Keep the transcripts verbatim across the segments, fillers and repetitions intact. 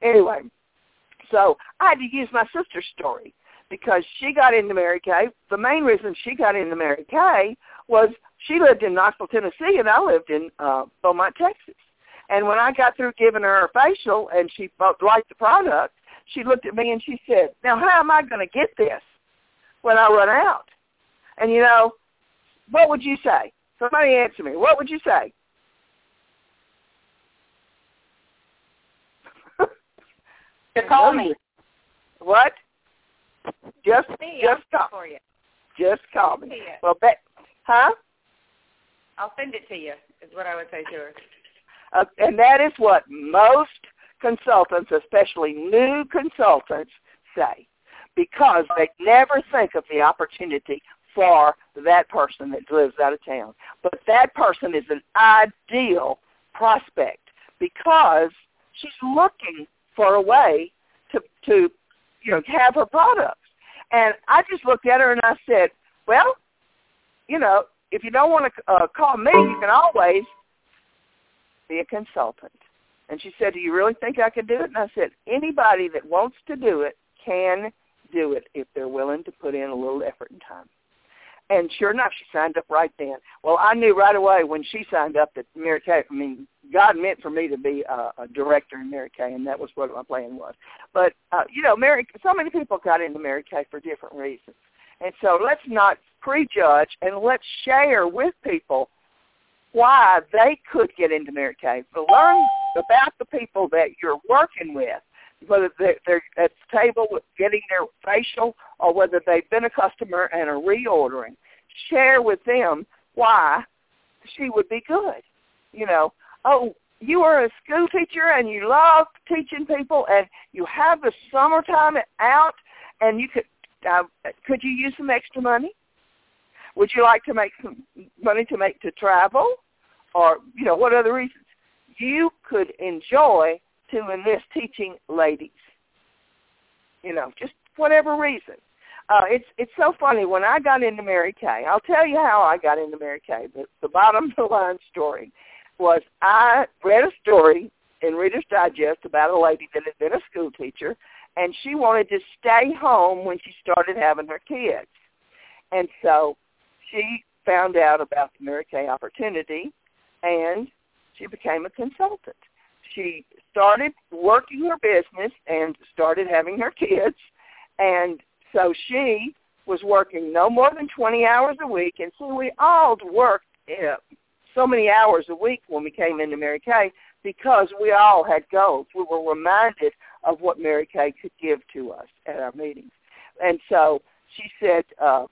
Anyway, so I had to use my sister's story because she got into Mary Kay. The main reason she got into Mary Kay was she lived in Knoxville, Tennessee, and I lived in uh, Beaumont, Texas. And when I got through giving her a facial and she liked the product, she looked at me and she said, now how am I going to get this when I run out? And, you know, what would you say? Somebody answer me. What would you say? To call me. What? Just, me, just I'll call for you. Just call me. You. Well, bet, huh? I'll send it to you. Is what I would say to her. Uh, and that is what most consultants, especially new consultants, say, because they never think of the opportunity for that person that lives out of town. But that person is an ideal prospect because she's looking for a way to, to you know, have her products. And I just looked at her and I said, well, you know, if you don't want to uh, call me, you can always be a consultant. And she said, do you really think I could do it? And I said, anybody that wants to do it can do it if they're willing to put in a little effort and time. And sure enough, she signed up right then. Well, I knew right away when she signed up that Mary Kay, I mean, God meant for me to be a, a director in Mary Kay, and that was what my plan was. But, uh, you know, Mary, so many people got into Mary Kay for different reasons. And so let's not prejudge, and let's share with people why they could get into Mary Kay. So learn about the people that you're working with, whether they're, they're at the table with getting their facial or whether they've been a customer and are reordering. Share with them why she would be good. You know, oh, you are a school teacher and you love teaching people and you have the summertime out and you could, uh, could you use some extra money? Would you like to make some money to make to travel? Or, you know, what other reasons? You could enjoy to enlist teaching ladies. You know, just whatever reason. Uh, it's it's so funny. When I got into Mary Kay, I'll tell you how I got into Mary Kay. The, the bottom of the line story was I read a story in Reader's Digest about a lady that had been a school teacher, and she wanted to stay home when she started having her kids. And so she found out about the Mary Kay opportunity, and she became a consultant. She started working her business and started having her kids, and so she was working no more than twenty hours a week, and so we all worked uh, so many hours a week when we came into Mary Kay because we all had goals. We were reminded of what Mary Kay could give to us at our meetings. And so she said, uh,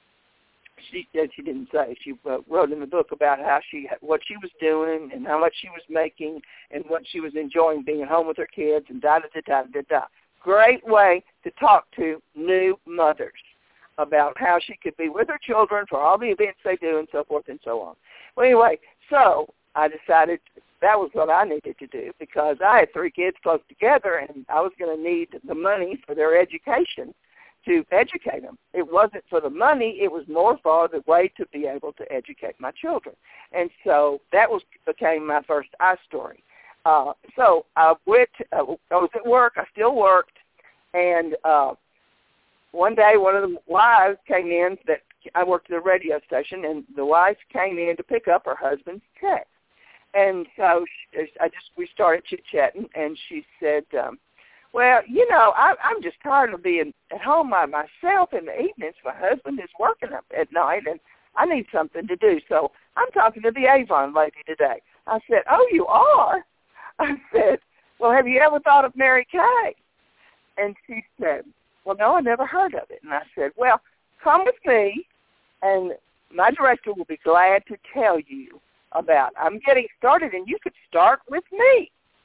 she said she didn't say, she uh, wrote in the book about how she, what she was doing and how much she was making and what she was enjoying being at home with her kids and da-da-da-da-da-da. Great way to talk to new mothers about how she could be with her children for all the events they do and so forth and so on. Well, anyway, so I decided that was what I needed to do because I had three kids close together and I was going to need the money for their education to educate them. It wasn't for the money. It was more for the way to be able to educate my children. And so that was became my first I story. Uh, so I went, uh, I was at work. I still worked. And uh, one day one of the wives came in that I worked at a radio station, and the wife came in to pick up her husband's check. And so she, I just we started chit-chatting, and she said, um, well, you know, I, I'm just tired of being at home by myself in the evenings. My husband is working up at night, and I need something to do. So I'm talking to the Avon lady today. I said, oh, you are? I said, well, have you ever thought of Mary Kay? And she said, well, no, I never heard of it. And I said, well, come with me, and my director will be glad to tell you about I'm getting started, and you could start with me.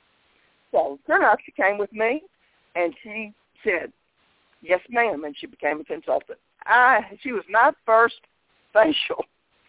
So sure enough, she came with me, and she said, yes, ma'am, and she became a consultant. I, she was my first facial.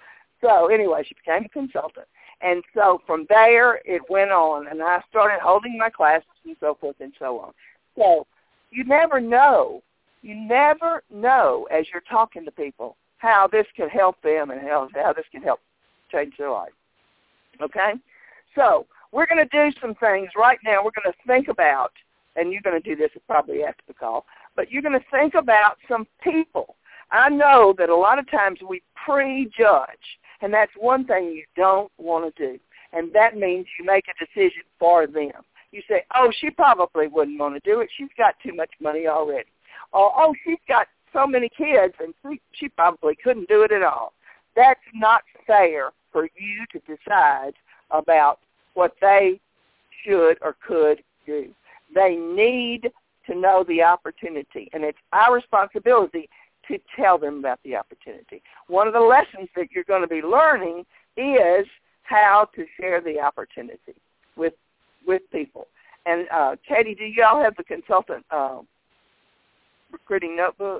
So anyway, she became a consultant. And so from there, it went on, and I started holding my classes and so forth and so on. So you never know, you never know as you're talking to people how this can help them and how, how this can help change their life. Okay? So we're going to do some things right now. We're going to think about and you're going to do this probably after the call, but you're going to think about some people. I know that a lot of times we prejudge, and that's one thing you don't want to do, and that means you make a decision for them. You say, oh, she probably wouldn't want to do it. She's got too much money already. Or, oh, she's got so many kids, and she, she probably couldn't do it at all. That's not fair for you to decide about what they should or could do. They need to know the opportunity, and it's our responsibility to tell them about the opportunity. One of the lessons that you're going to be learning is how to share the opportunity with with people. And uh, Katie, do y'all have the consultant uh, recruiting notebook?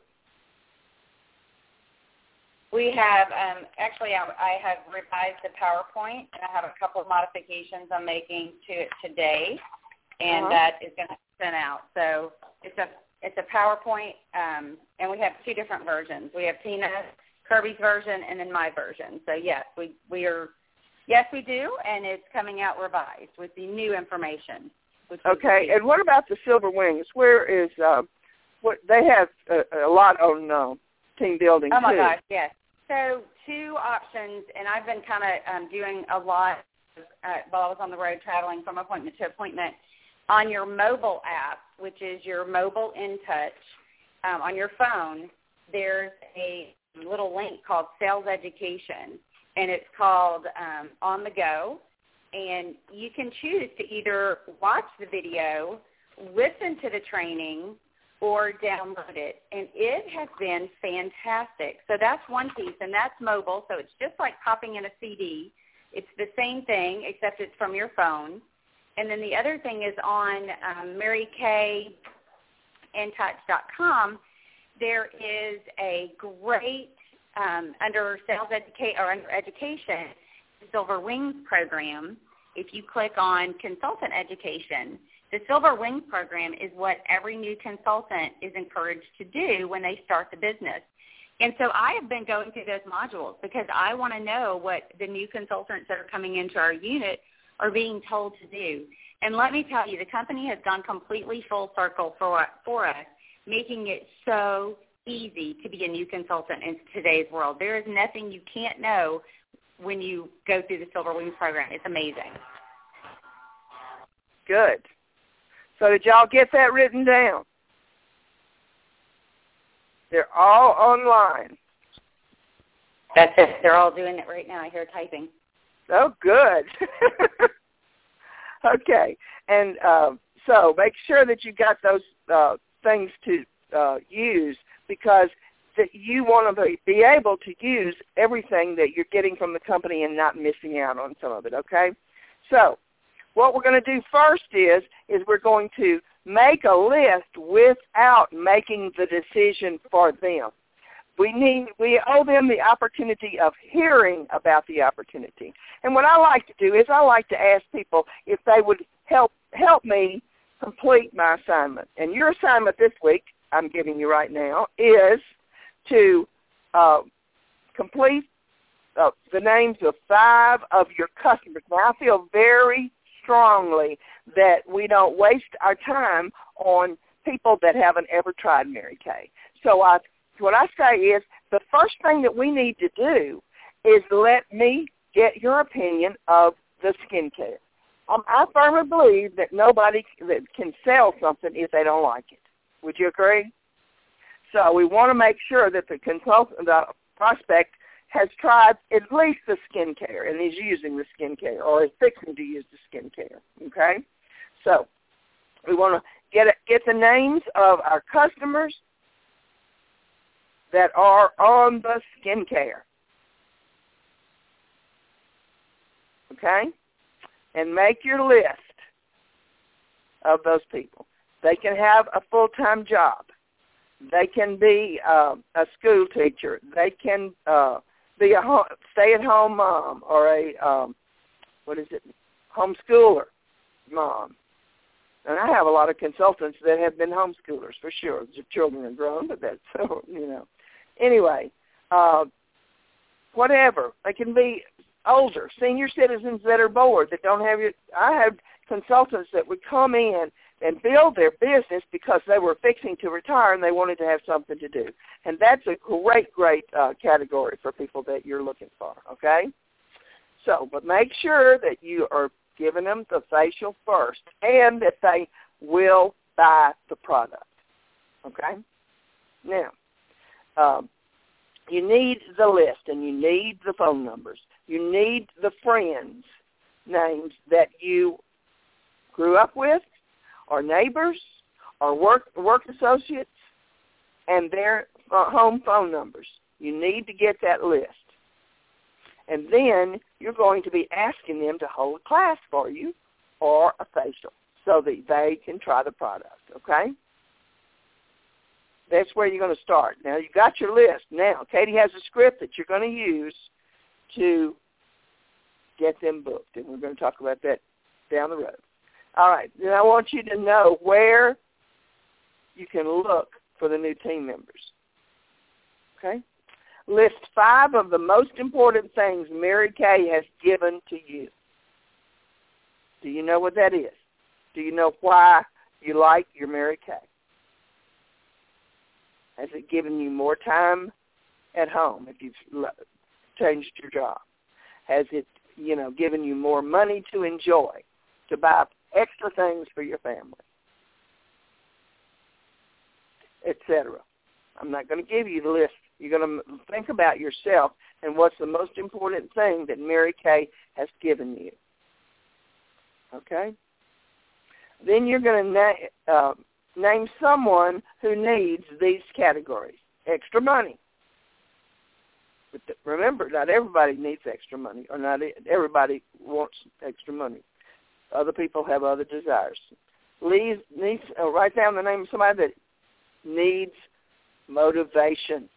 We have, um, actually, I, I have revised the PowerPoint, and I have a couple of modifications I'm making to it today, and uh-huh. that is going to be sent out. So it's a it's a PowerPoint, um, and we have two different versions. We have Tina Kirby's version and then my version. So yes, we we are yes we do, and it's coming out revised with the new information. Okay, and what about the Silver Wings? Where is uh, what they have a, a lot on uh, team building oh my too. gosh, yes. So two options, and I've been kind of um, doing a lot uh, while I was on the road traveling from appointment to appointment. On your mobile app, which is your mobile In Touch, um, on your phone, there's a little link called Sales Education, and it's called um, On the Go. And you can choose to either watch the video, listen to the training, or download it. And it has been fantastic. So that's one piece, and that's mobile. So it's just like popping in a C D. It's the same thing, except it's from your phone. And then the other thing is on um, Mary Kay In Touch dot com, there is a great, um, under sales educate or under education, Silver Wings program. If you click on consultant education, the Silver Wings program is what every new consultant is encouraged to do when they start the business. And so I have been going through those modules because I want to know what the new consultants that are coming into our unit are being told to do. And let me tell you, the company has gone completely full circle for, for us, making it so easy to be a new consultant in today's world. There is nothing you can't know when you go through the Silver Wings program. It's amazing. Good. So did y'all get that written down? They're all online. That's it. They're all doing it right now. I hear typing. Oh, good. Okay. And uh, so make sure that you got those uh, things to uh, use, because that you want to be, be able to use everything that you're getting from the company and not missing out on some of it, okay? So what we're going to do first is, is we're going to make a list without making the decision for them. We need, we owe them the opportunity of hearing about the opportunity. And what I like to do is I like to ask people if they would help help me complete my assignment. And your assignment this week, I'm giving you right now, is to uh, complete uh, the names of five of your customers. Now, I feel very strongly that we don't waste our time on people that haven't ever tried Mary Kay. So I What I say is the first thing that we need to do is let me get your opinion of the skincare. Um, I firmly believe that nobody that can sell something if they don't like it. Would you agree? So we want to make sure that the consultant, the prospect, has tried at least the skincare and is using the skincare or is fixing to use the skincare. Okay? So we want to get get the names of our customers that are on the skincare. Okay? And make your list of those people. They can have a full-time job. They can be uh, a school teacher. They can uh, be a home, stay-at-home mom or a, um, what is it, homeschooler mom. And I have a lot of consultants that have been homeschoolers for sure. The children are grown, but that's, so, you know. Anyway, uh, whatever. They can be older, senior citizens that are bored, that don't have your, I have consultants that would come in and build their business because they were fixing to retire and they wanted to have something to do. And that's a great, great uh, category for people that you're looking for, okay? So, but make sure that you are giving them the facial first and that they will buy the product, okay? Now, um, you need the list and you need the phone numbers. You need the friends' names that you grew up with, or neighbors, or work work associates, and their uh, home phone numbers. You need to get that list. And then you're going to be asking them to hold a class for you or a facial so that they can try the product, okay? That's where you're going to start. Now, you got your list. Now, Katie has a script that you're going to use to get them booked, and we're going to talk about that down the road. All right, then I want you to know where you can look for the new team members, okay? List five of the most important things Mary Kay has given to you. Do you know what that is? Do you know why you like your Mary Kay? Has it given you more time at home if you've changed your job? Has it, you know, given you more money to enjoy, to buy extra things for your family, et cetera? I'm not going to give you the list. You're going to think about yourself and what's the most important thing that Mary Kay has given you. Okay? Then you're going to na- uh, name someone who needs these categories. Extra money. But th- remember, not everybody needs extra money, or not everybody wants extra money. Other people have other desires. Leave, needs, uh, write down the name of somebody that needs motivation.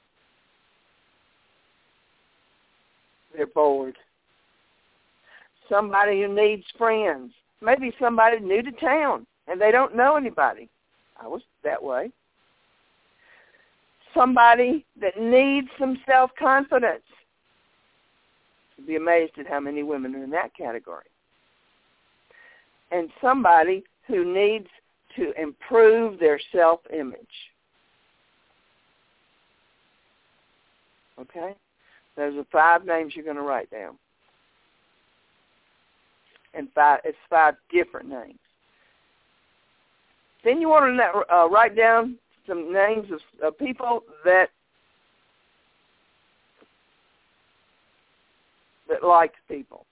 They're bored. Somebody who needs friends. Maybe somebody new to town and they don't know anybody. I was that way. Somebody that needs some self-confidence. You'd be amazed at how many women are in that category. And somebody who needs to improve their self-image. Okay? Those are five names you're going to write down. And five, it's five different names. Then you want to uh, write down some names of, of people that that like people.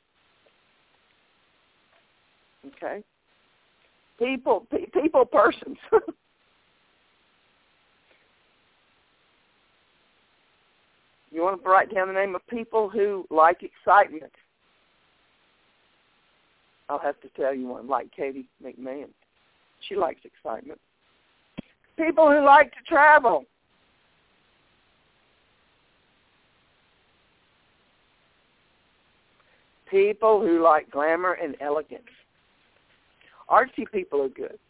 Okay? People, pe- people, persons. You want to write down the name of people who like excitement. I'll have to tell you one, like Katie McMahon. She likes excitement. People who like to travel. People who like glamour and elegance. Artsy people are good.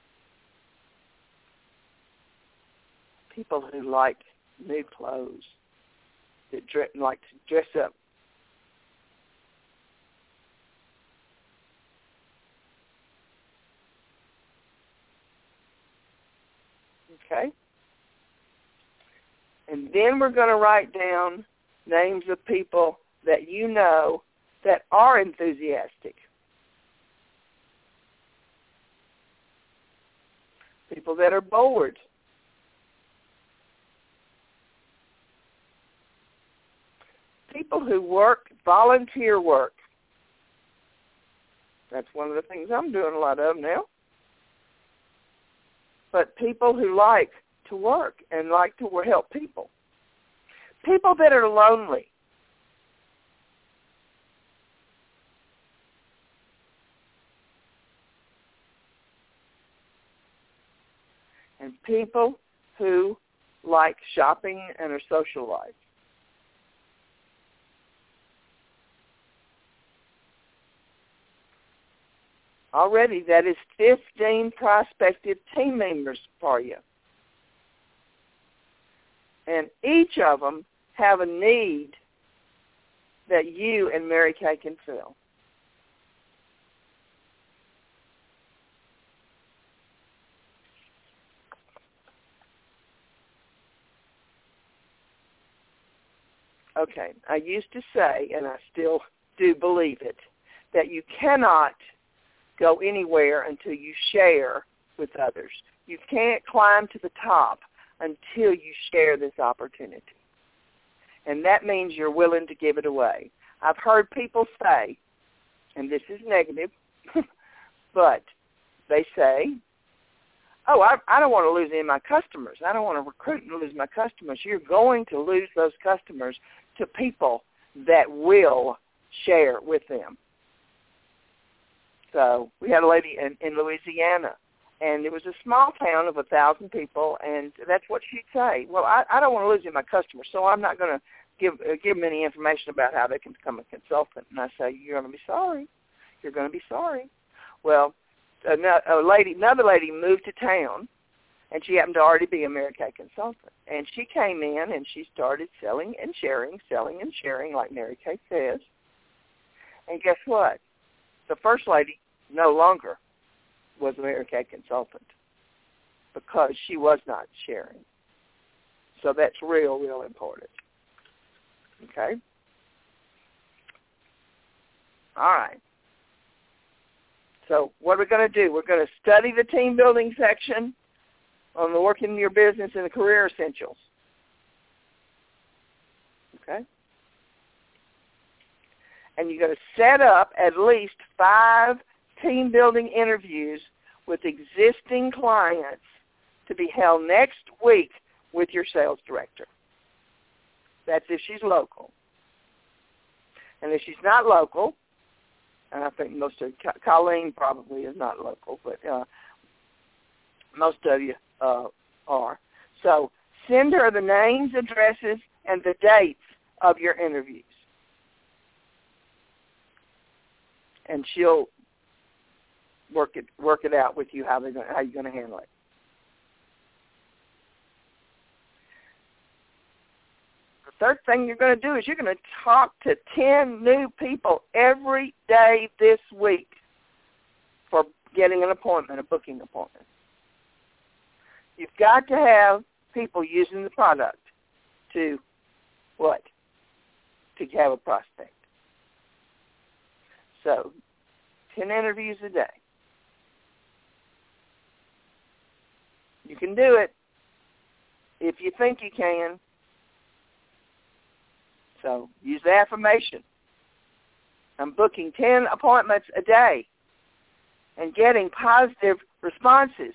People who like new clothes, that dress, like to dress up. Okay? And then we're going to write down names of people that you know that are enthusiastic. People that are bored. People who work volunteer work. That's one of the things I'm doing a lot of now. But people who like to work and like to help people. People that are lonely. And people who like shopping and are socialized. Already, that is fifteen prospective team members for you. And each of them have a need that you and Mary Kay can fill. Okay, I used to say, and I still do believe it, that you cannot go anywhere until you share with others. You can't climb to the top until you share this opportunity. And that means you're willing to give it away. I've heard people say, and this is negative, but they say, oh, I, I don't want to lose any of my customers. I don't want to recruit and lose my customers. You're going to lose those customers to people that will share with them. So we had a lady in, in Louisiana, and it was a small town of a thousand people, and that's what she'd say. Well, I, I don't want to lose any of my customers, so I'm not going to give uh, give them any information about how they can become a consultant. And I say, you're going to be sorry. You're going to be sorry. Well, a, a lady, another lady moved to town, and she happened to already be a Mary Kay consultant. And she came in, and she started selling and sharing, selling and sharing, like Mary Kay says. And guess what? The first lady no longer was a Mary Kay consultant because she was not sharing. So that's real, real important. Okay? All right. So what we're going to do, we're going to study the team building section on the working in your business and the career essentials. Okay? And you're going to set up at least five team building interviews with existing clients to be held next week with your sales director. That's if she's local. And if she's not local, and I think most of Colleen probably is not local, but uh, most of you uh, are. So send her the names, addresses, and the dates of your interviews. And she'll work it work it out with you how they're gonna, how you're going to handle it. The third thing you're going to do is you're going to talk to ten new people every day this week for getting an appointment, a booking appointment. You've got to have people using the product to what? To have a prospect. So, ten interviews a day. You can do it if you think you can. So, use the affirmation. I'm booking ten appointments a day and getting positive responses.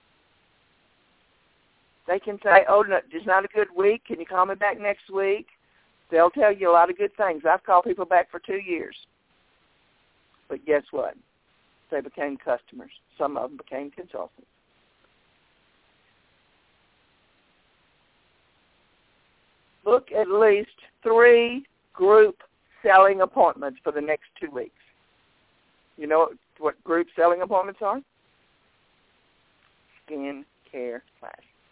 They can say, oh, no, it's not a good week. Can you call me back next week? They'll tell you a lot of good things. I've called people back for two years. But guess what? They became customers. Some of them became consultants. Book at least three group selling appointments for the next two weeks. You know what, what group selling appointments are? Skin care class.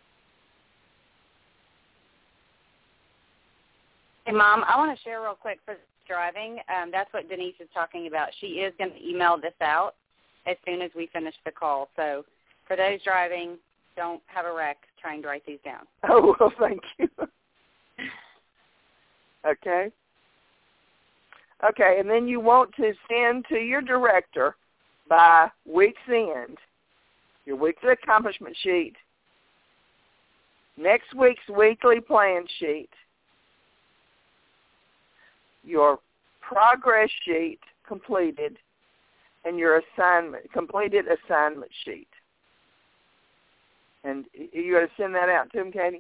Hey, Mom, I want to share real quick for driving. Um, that's what Denise is talking about. She is going to email this out as soon as we finish the call. So for those driving, don't have a wreck trying to write these down. Oh, well, thank you. Okay. Okay, and then you want to send to your director by week's end your weekly accomplishment sheet, next week's weekly plan sheet, your progress sheet completed, and your assignment completed assignment sheet. And you're going to send that out to him, Katie?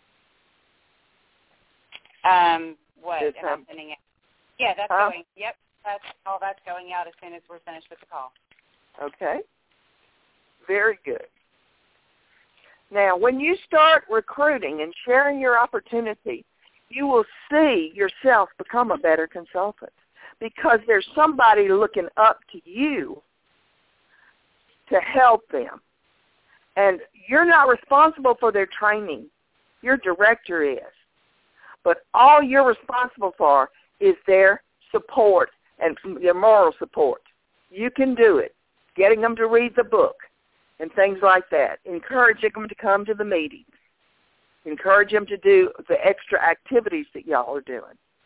Um, what This am I time? sending out? Yeah, that's Huh? going. Yep, that's all. That's going out as soon as we're finished with the call. Okay. Very good. Now, when you start recruiting and sharing your opportunity, you will see yourself become a better consultant because there's somebody looking up to you to help them. And you're not responsible for their training. Your director is. But all you're responsible for is their support and their moral support. You can do it, getting them to read the book and things like that, encouraging them to come to the meetings, encourage them to do the extra activities that y'all are doing.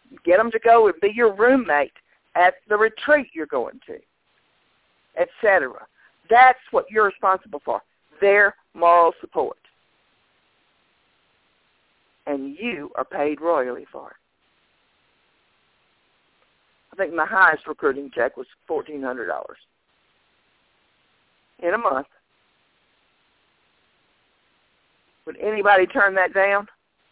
get them to go and be your roommate at the retreat you're going to, et cetera. That's what you're responsible for, their moral support. And you are paid royally for it. I think my highest recruiting check was fourteen hundred dollars in a month. Would anybody turn that down?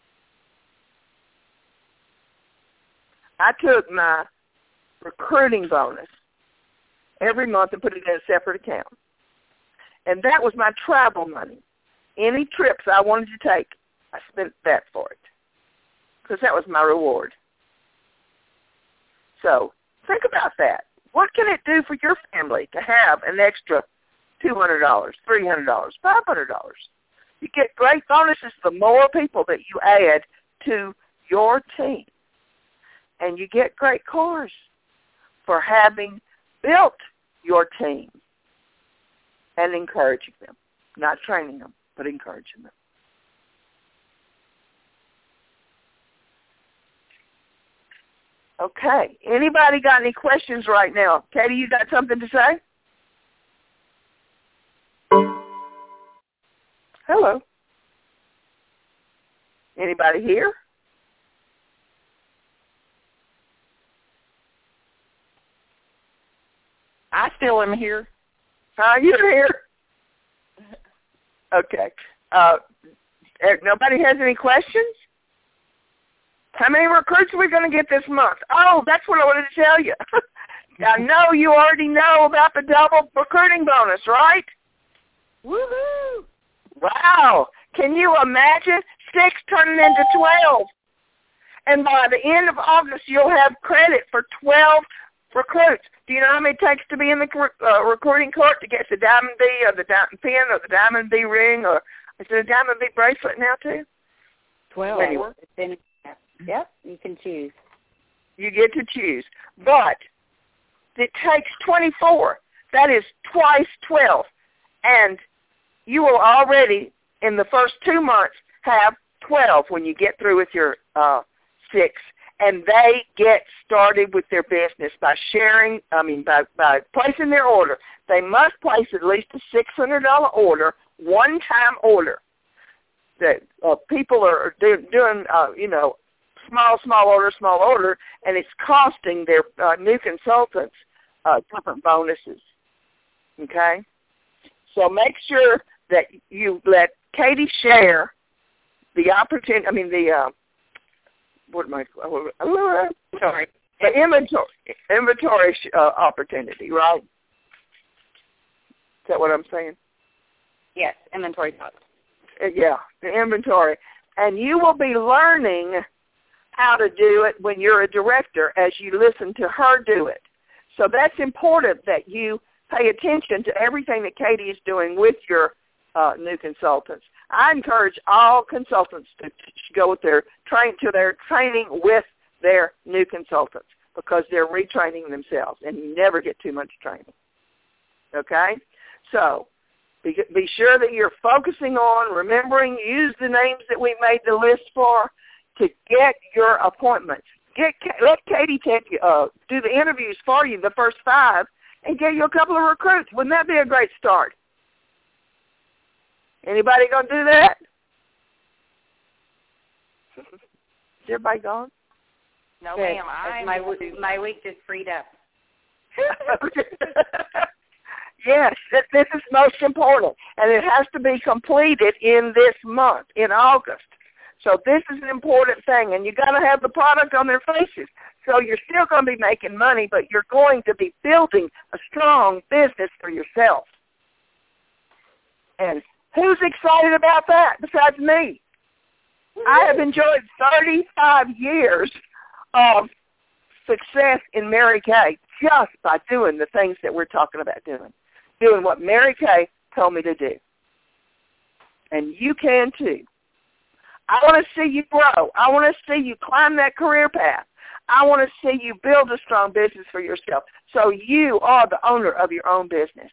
I took my recruiting bonus every month and put it in a separate account. And that was my travel money. Any trips I wanted to take, I spent that for it because that was my reward. So think about that. What can it do for your family to have an extra two hundred dollars, three hundred dollars, five hundred dollars? You get great bonuses the more people that you add to your team. And you get great cars for having built your team and encouraging them. Not training them, but encouraging them. Okay. Anybody got any questions right now? Katie, you got something to say? Hello. Anybody here? I still am here. Are you here? Okay. Uh, nobody has any questions? How many recruits are we going to get this month? Oh, that's what I wanted to tell you. I know you already know about the double recruiting bonus, right? Woohoo! Wow. Can you imagine six turning into twelve? And by the end of August, you'll have credit for twelve recruits. Do you know how many it takes to be in the uh, recruiting court to get the diamond B or the diamond pin or the diamond B ring, or is it a diamond B bracelet now too? Twelve. Anyway. Yep, you can choose. You get to choose. But it takes twenty-four. That is twice twelve. And you will already, in the first two months, have twelve when you get through with your uh, six. And they get started with their business by sharing, I mean, by, by placing their order. They must place at least a six hundred dollars order, one-time order. That uh, people are do, doing, uh, you know, small, small order, small order, and it's costing their uh, new consultants uh, different bonuses. Okay? So make sure that you let Katie share the opportunity, I mean, the, uh, what am I, uh, sorry, the inventory, inventory uh, opportunity, right? Is that what I'm saying? Yes, inventory box. Uh, yeah, the inventory. And you will be learning how to do it when you're a director as you listen to her do it. So that's important that you pay attention to everything that Katie is doing with your uh, new consultants. I encourage all consultants to, to go with their train to their training with their new consultants because they're retraining themselves, and you never get too much training. Okay? So be, be sure that you're focusing on remembering, use the names that we made the list for to get your appointments. Get let Katie take you, uh, do the interviews for you, the first five, and get you a couple of recruits. Wouldn't that be a great start? Anybody going to do that? Is everybody gone? No, ma'am. I'm my, my week just freed up. Yes, this is most important, and it has to be completed in this month, in August. So this is an important thing, and you got to have the product on their faces. So you're still going to be making money, but you're going to be building a strong business for yourself. And who's excited about that besides me? I have enjoyed thirty-five years of success in Mary Kay just by doing the things that we're talking about doing, doing what Mary Kay told me to do. And you can too. I want to see you grow. I want to see you climb that career path. I want to see you build a strong business for yourself so you are the owner of your own business.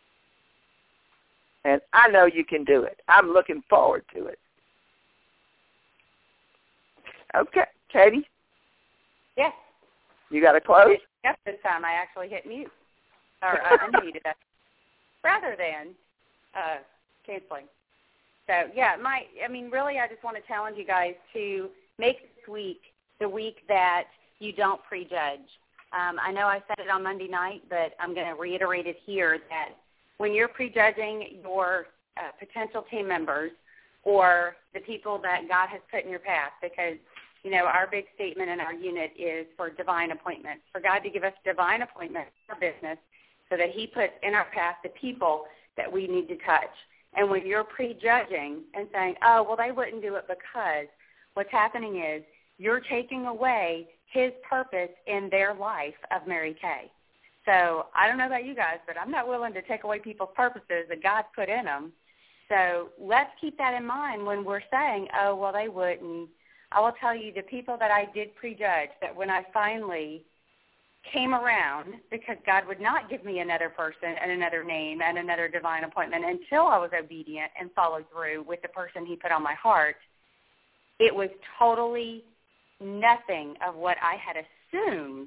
And I know you can do it. I'm looking forward to it. Okay, Katie? Yes. You got to close? Yes, this time I actually hit mute, or uh, unmuted us, rather than uh, canceling. So, yeah, my, I mean, really I just want to challenge you guys to make this week the week that you don't prejudge. Um, I know I said it on Monday night, but I'm going to reiterate it here that when you're prejudging your uh, potential team members or the people that God has put in your path, because, you know, our big statement in our unit is for divine appointments, for God to give us divine appointments for business so that he puts in our path the people that we need to touch. And when you're prejudging and saying, oh, well, they wouldn't do it because, what's happening is you're taking away his purpose in their life of Mary Kay. So I don't know about you guys, but I'm not willing to take away people's purposes that God put in them. So let's keep that in mind when we're saying, oh, well, they wouldn't. I will tell you the people that I did prejudge, that when I finally came around, because God would not give me another person and another name and another divine appointment until I was obedient and followed through with the person he put on my heart, it was totally nothing of what I had assumed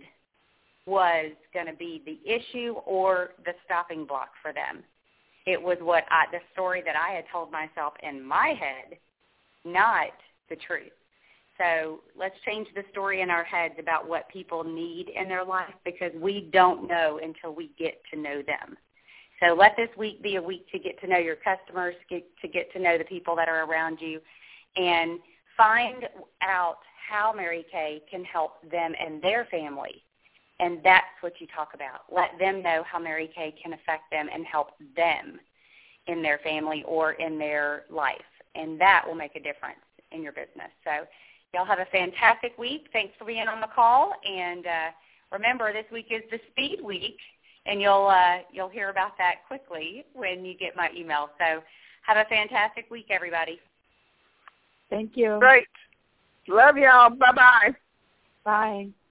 was going to be the issue or the stopping block for them. It was what I, the story that I had told myself in my head, not the truth. So let's change the story in our heads about what people need in their life, because we don't know until we get to know them. So let this week be a week to get to know your customers, get, to get to know the people that are around you, and find out how Mary Kay can help them and their family. And that's what you talk about. Let them know how Mary Kay can affect them and help them in their family or in their life. And that will make a difference in your business. So y'all have a fantastic week. Thanks for being on the call. And uh, remember, this week is the Speed Week, and you'll uh, you'll hear about that quickly when you get my email. So have a fantastic week, everybody. Thank you. Great. Love y'all. Bye-bye. Bye.